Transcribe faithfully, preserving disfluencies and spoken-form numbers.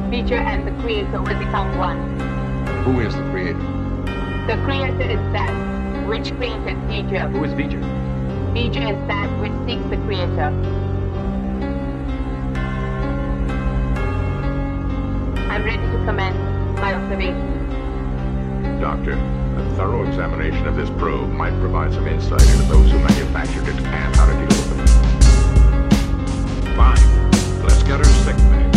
Beecher and the creator will become one. Who is the creator? The creator is that which created Beecher. Who is Beecher? Beecher is that which seeks the creator. I'm ready to commence my observation. Doctor, a thorough examination of this probe might provide some insight into those who manufactured it and how to deal with them. Fine. Let's get her sick bay.